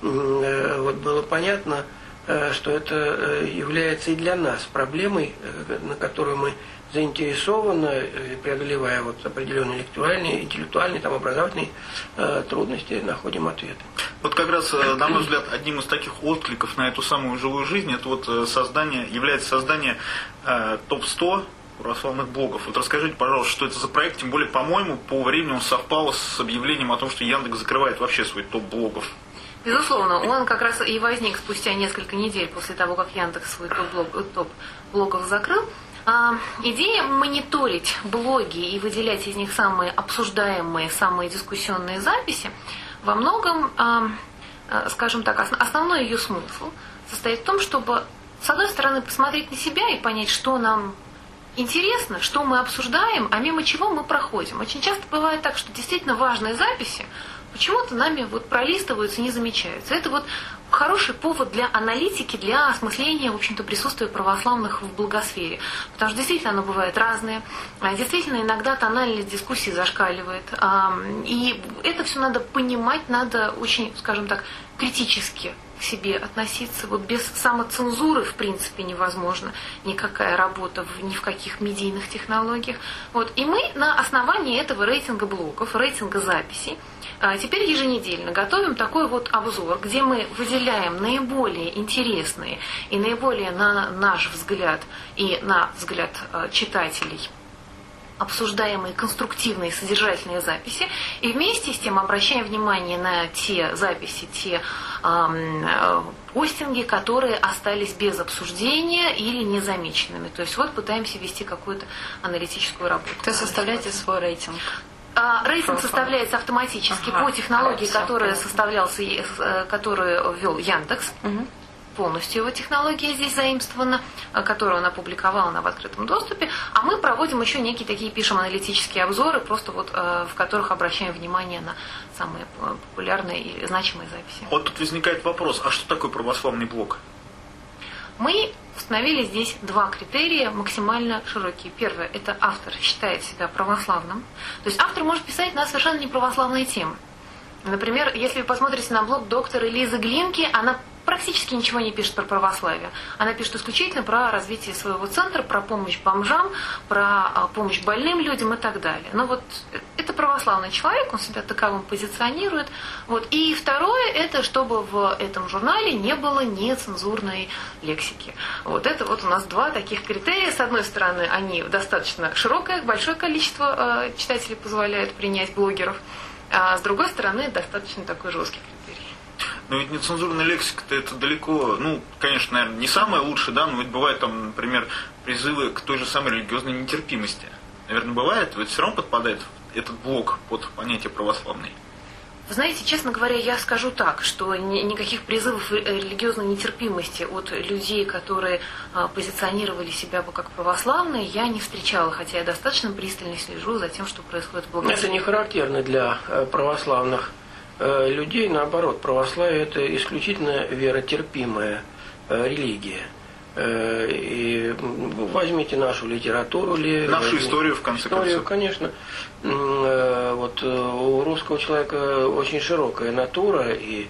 вот было понятно, что это является и для нас проблемой, на которую мы заинтересованы, преодолевая вот определенные интеллектуальные, интеллектуальные там, образовательные э, трудности, находим ответы. Вот как раз, на мой взгляд, одним из таких откликов на эту самую живую жизнь, это вот создание, является создание э, топ сто православных блогов. Вот расскажите, пожалуйста, что это за проект, тем более, по-моему, по времени он совпал с объявлением о том, что Яндекс закрывает вообще свой топ блогов. Безусловно, он как раз и возник спустя несколько недель после того, как Яндекс свой топ блогов закрыл. Идея мониторить блоги и выделять из них самые обсуждаемые, самые дискуссионные записи во многом, скажем так, основной ее смысл состоит в том, чтобы, с одной стороны, посмотреть на себя и понять, что нам интересно, что мы обсуждаем, а мимо чего мы проходим. Очень часто бывает так, что действительно важные записи почему-то нами вот пролистываются, не замечаются. Это вот хороший повод для аналитики, для осмысления, в общем-то, присутствия православных в блогосфере. Потому что действительно оно бывает разное. Действительно, иногда тональность дискуссии зашкаливает. И это все надо понимать, надо очень, скажем так, критически к себе относиться. Вот без самоцензуры, в принципе, невозможно никакая работа в, ни в каких медийных технологиях. Вот. И мы на основании этого рейтинга блогов, рейтинга записей, теперь еженедельно готовим такой вот обзор, где мы выделяем наиболее интересные и наиболее, на наш взгляд и на взгляд читателей, обсуждаемые конструктивные содержательные записи, и вместе с тем обращаем внимание на те записи, те э, постинги, которые остались без обсуждения или незамеченными. То есть вот пытаемся вести какую-то аналитическую работу. То есть составляете свой рейтинг? Рейтинг составляется автоматически ага. по технологии, а, которая составлялся, которую ввел Яндекс. Угу. Полностью его технология здесь заимствована, которую он опубликовал она в открытом доступе. А мы проводим еще некие такие, пишем аналитические обзоры, просто вот в которых обращаем внимание на самые популярные и значимые записи. Вот тут возникает вопрос, а что такое православный блог? Мы установили здесь два критерия максимально широкие. Первое – это автор считает себя православным. То есть автор может писать на совершенно неправославные темы. Например, если вы посмотрите на блог доктора Лизы Глинки, она практически ничего не пишет про православие. Она пишет исключительно про развитие своего центра, про помощь бомжам, про помощь больным людям и так далее. Но вот это православный человек, он себя таковым позиционирует. Вот. И второе, это чтобы в этом журнале не было нецензурной лексики. Вот это вот у нас два таких критерия. С одной стороны, они достаточно широкое, большое количество э, читателей позволяют принять блогеров. А с другой стороны, достаточно такой жесткий критерий. Но ведь нецензурная лексика-то это далеко, ну, конечно, наверное, не самое лучшее, да, но ведь бывают там, например, призывы к той же самой религиозной нетерпимости. Наверное, бывает, ведь все равно подпадает этот блок под понятие православный. Вы знаете, честно говоря, я скажу так, что ни, никаких призывов религиозной нетерпимости от людей, которые а, позиционировали себя бы как православные, я не встречала, хотя я достаточно пристально слежу за тем, что происходит в блоге. Это не характерно для православных людей, наоборот, православие – это исключительно веротерпимая религия. И возьмите нашу литературу, ли, нашу возьмите, историю, в конце историю, концов. Конечно. Вот у русского человека очень широкая натура, и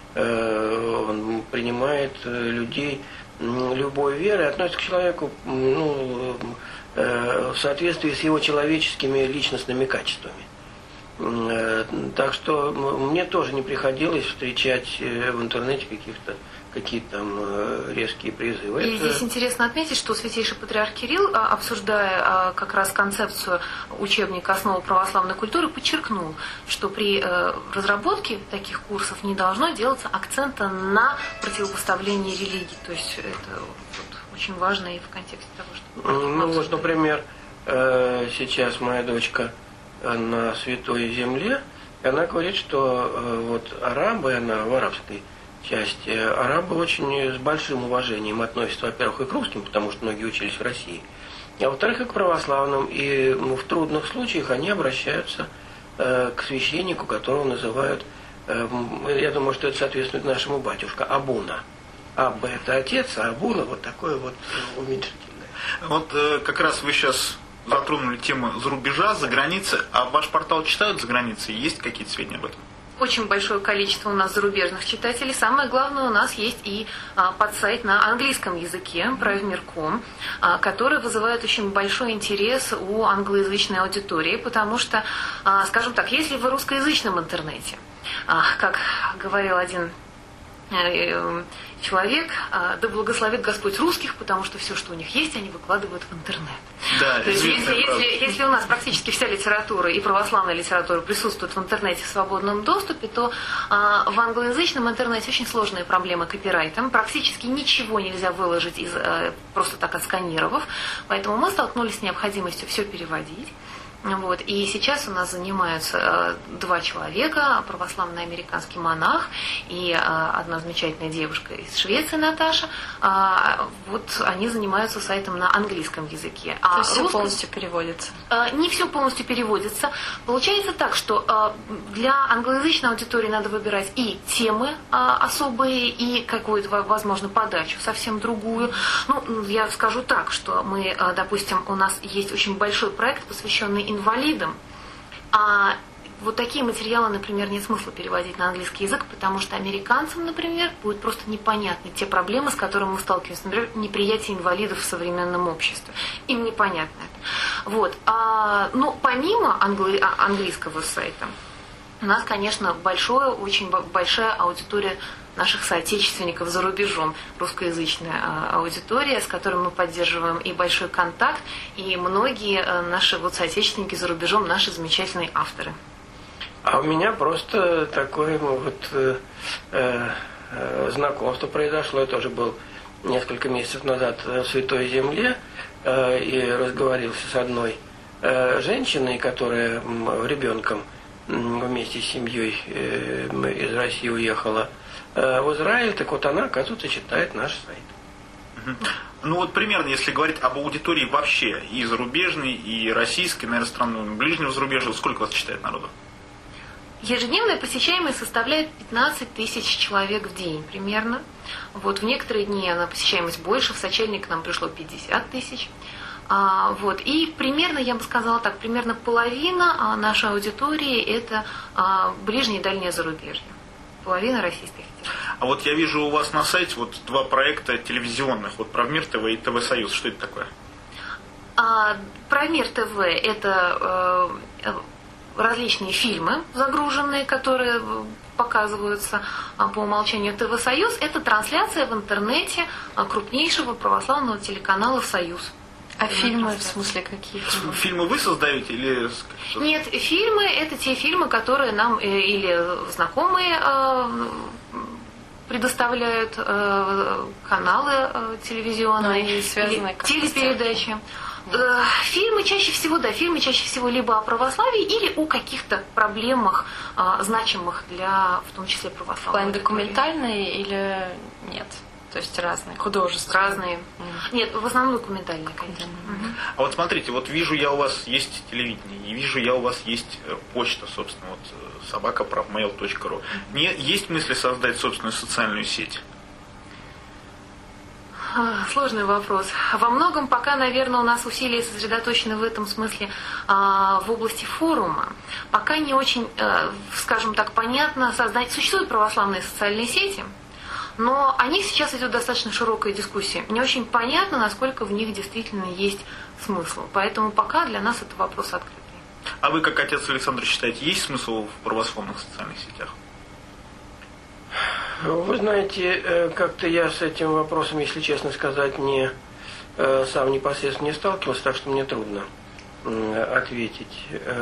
он принимает людей любой веры, относится к человеку ну, в соответствии с его человеческими личностными качествами. Так что мне тоже не приходилось встречать в интернете каких-то какие-то там резкие призывы. И Это... здесь интересно отметить, что Святейший Патриарх Кирилл, обсуждая как раз концепцию учебника «Основы православной культуры», подчеркнул, что при разработке таких курсов не должно делаться акцента на противопоставлении религий. То есть это вот очень важно и в контексте того, что... Ну вот, например, сейчас моя дочка на Святой Земле, и она говорит, что вот арабы, она в арабской части, арабы очень с большим уважением относятся, во-первых, и к русским, потому что многие учились в России, а во-вторых, и к православным, и ну, в трудных случаях они обращаются э, к священнику, которого называют, э, я думаю, что это соответствует нашему батюшке, Абуна. Абба – это отец, а Абуна – вот такое вот уменьшительное. Вот э, как раз вы сейчас затронули тему за рубежа, за границей, а ваш портал читают за границей? Есть какие-то сведения об этом? Очень большое количество у нас зарубежных читателей. Самое главное, у нас есть и а, подсайт на английском языке Правмир точка ком, а, который вызывает очень большой интерес у англоязычной аудитории, потому что, а, скажем так, если в русскоязычном интернете, а, как говорил один э, человек, а, да благословит Господь русских, потому что все, что у них есть, они выкладывают в интернет. Да, То есть, если, правда. если, если у нас практически вся литература и православная литература присутствует в интернете в свободном доступе, то а, в англоязычном интернете очень сложные проблемы копирайта. Практически ничего нельзя выложить из, а, просто так отсканировав. Поэтому мы столкнулись с необходимостью все переводить. Вот. И сейчас у нас занимаются э, два человека, православный американский монах и э, одна замечательная девушка из Швеции, Наташа. Э, вот они занимаются сайтом на английском языке. А То есть все русском... полностью переводится? Э, не все полностью переводится. Получается так, что э, для англоязычной аудитории надо выбирать и темы э, особые, и какую-то, возможно, подачу совсем другую. Ну, я скажу так, что мы, э, допустим, у нас есть очень большой проект, посвященный инвалидам, а вот такие материалы, например, нет смысла переводить на английский язык, потому что американцам, например, будет просто непонятны те проблемы, с которыми мы сталкиваемся, например, неприятие инвалидов в современном обществе. Им непонятно это. Вот. А, ну, помимо англи... английского сайта, у нас, конечно, большое, очень большая аудитория наших соотечественников за рубежом, русскоязычная аудитория, с которой мы поддерживаем и большой контакт, и многие наши вот соотечественники за рубежом, наши замечательные авторы. А у меня просто такое вот э, э, знакомство произошло. Я тоже был несколько месяцев назад в Святой Земле э, и разговорился с одной э, женщиной, которая э, ребенком э, вместе с семьей э, из России уехала в Израиль, так вот она, оказывается, читает наш сайт. Ну вот примерно, если говорить об аудитории вообще, и зарубежной, и российской, наверное, страны ближнего зарубежья, сколько вас читает народу? Ежедневная посещаемость составляет пятнадцать тысяч человек в день примерно. Вот, в некоторые дни она посещаемость больше, в сочельник к нам пришло пятьдесят тысяч. А, вот, и примерно, я бы сказала так, примерно половина а, нашей аудитории это а, ближнее и дальнее зарубежье. Половина Российской Федерации. А вот я вижу у вас на сайте вот два проекта телевизионных, вот Правмир ТВ и ТВ Союз. Что это такое? А, Правмир ТВ это э, различные фильмы загруженные, которые показываются а, по умолчанию. ТВ Союз это трансляция в интернете а, крупнейшего православного телеканала «Союз». А фильмы, в смысле, какие фильмы? Фильмы вы создаете или... Нет, фильмы – это те фильмы, которые нам э, или знакомые э, предоставляют, э, каналы э, телевизионные, они связаны или телепередачи. Э, фильмы чаще всего, да, фильмы чаще всего либо о православии или о каких-то проблемах, э, значимых для, в том числе, православных. В плане документальные или нет? То есть разные, художественные. Разные. Mm. Нет, в основном документальные, конечно. Mm-hmm. А вот смотрите, вот вижу я у вас есть телевидение, и вижу я у вас есть почта, собственно, вот собака правмейл точка ру. Не, есть мысли создать собственную социальную сеть? Сложный вопрос. Во многом пока, наверное, у нас усилия сосредоточены в этом смысле в области форума. Пока не очень, скажем так, понятно создать. Существуют православные социальные сети, но о них сейчас идет достаточно широкая дискуссия. Не очень понятно, насколько в них действительно есть смысл. Поэтому пока для нас это вопрос открытый. А вы, как отец Александр, считаете, есть смысл в православных социальных сетях? Вы знаете, как-то я с этим вопросом, если честно сказать, не, сам непосредственно не сталкивался, так что мне трудно ответить.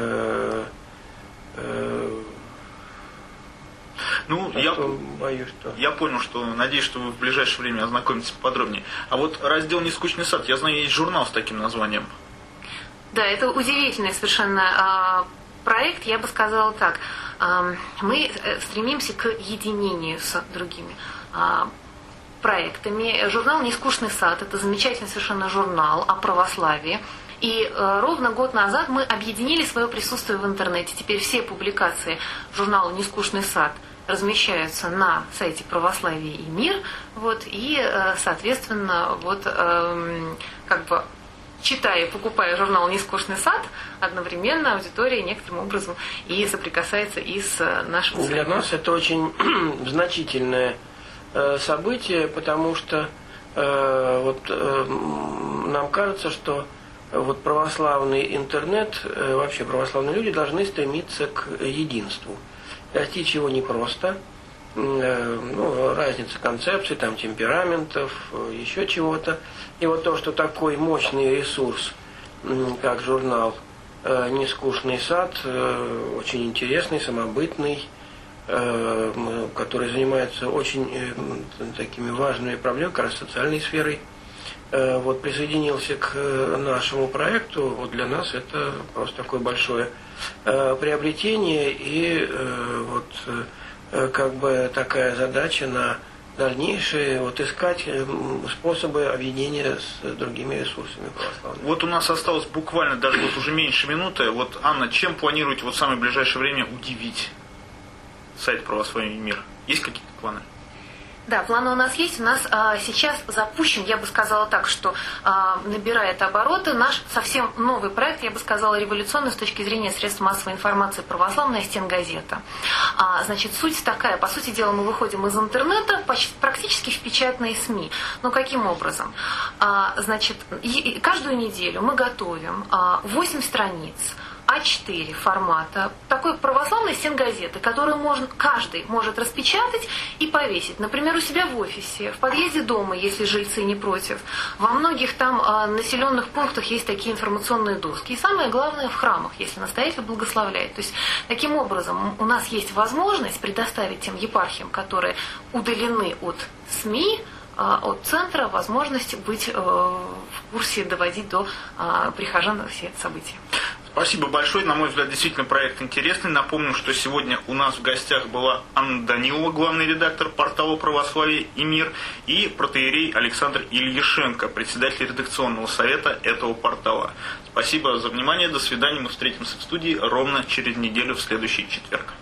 Ну, а я, боюсь, что... я понял, что надеюсь, что вы в ближайшее время ознакомитесь поподробнее. А вот раздел «Нескучный сад», я знаю, есть журнал с таким названием. Да, это удивительный совершенно проект, я бы сказала так. Мы стремимся к единению с другими проектами. Журнал «Нескучный сад» – это замечательный совершенно журнал о православии. И э, ровно год назад мы объединили свое присутствие в интернете. Теперь все публикации журнала «Нескучный сад» размещаются на сайте «Православие и мир», вот, и, соответственно, вот, эм, как бы, читая и покупая журнал «Нескучный сад», одновременно аудитория некоторым образом и соприкасается и с нашим сайтом. Для нас это очень значительное э, событие, потому что э, вот, э, нам кажется, что вот православный интернет, э, вообще православные люди должны стремиться к единству. Достичь его непросто. Э, ну, разница концепций, там, темпераментов, еще чего-то. И вот то, что такой мощный ресурс, как журнал «Нескучный сад», очень интересный, самобытный, который занимается очень такими важными проблемами, как раз социальной сферой, вот, присоединился к нашему проекту. Вот для нас это просто такое большое приобретение и вот как бы такая задача на дальнейшее, вот, искать способы объединения с другими ресурсами православными. Вот у нас осталось буквально даже вот уже меньше минуты. Вот, Анна, чем планируете вот в самое ближайшее время удивить сайт «Православие и мир»? Есть какие-то планы? Да, планы у нас есть. У нас а, сейчас запущен, я бы сказала так, что а, набирает обороты наш совсем новый проект, я бы сказала, революционный с точки зрения средств массовой информации «Православная стенгазета». А, значит, суть такая, по сути дела, мы выходим из интернета почти, практически в печатные СМИ. Но каким образом? А, значит, и, и каждую неделю мы готовим а, восемь страниц а четыре формата такой православной стенгазеты, которую можно, каждый может распечатать и повесить, например, у себя в офисе, в подъезде дома, если жильцы не против. Во многих там а, населенных пунктах есть такие информационные доски. И самое главное, в храмах, если настоятель благословляет. То есть, таким образом, у нас есть возможность предоставить тем епархиям, которые удалены от СМИ, от центра, возможность быть э, в курсе, доводить до э, прихожан все это события. Спасибо большое. На мой взгляд, действительно проект интересный. Напомню, что сегодня у нас в гостях была Анна Данилова, главный редактор портала «Православие и мир», и протоиерей Александр Ильяшенко, председатель редакционного совета этого портала. Спасибо за внимание. До свидания. Мы встретимся в студии ровно через неделю в следующий четверг.